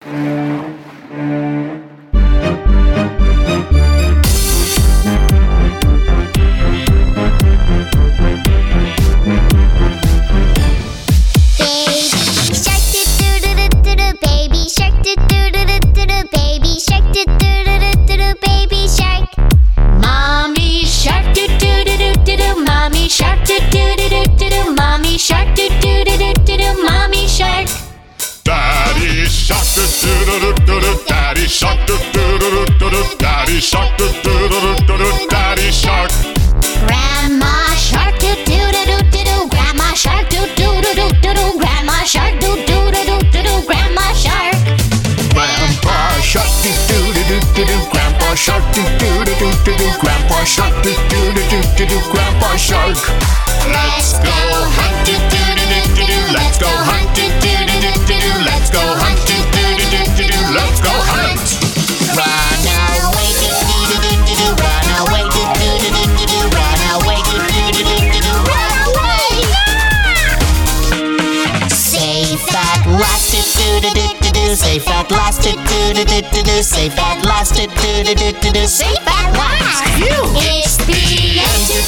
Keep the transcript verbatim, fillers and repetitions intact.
Safe at last, do do do do do do. Safe at last, do do do do do do. Safe at last. It's the end.